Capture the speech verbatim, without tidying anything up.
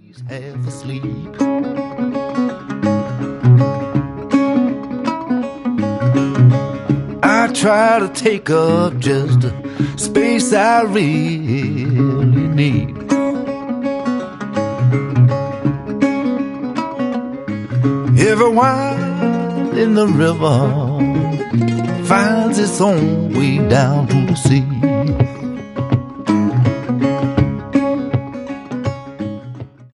she's half asleep. I try to take up just the space I really need. Everyone in the river finds its own way down to the sea.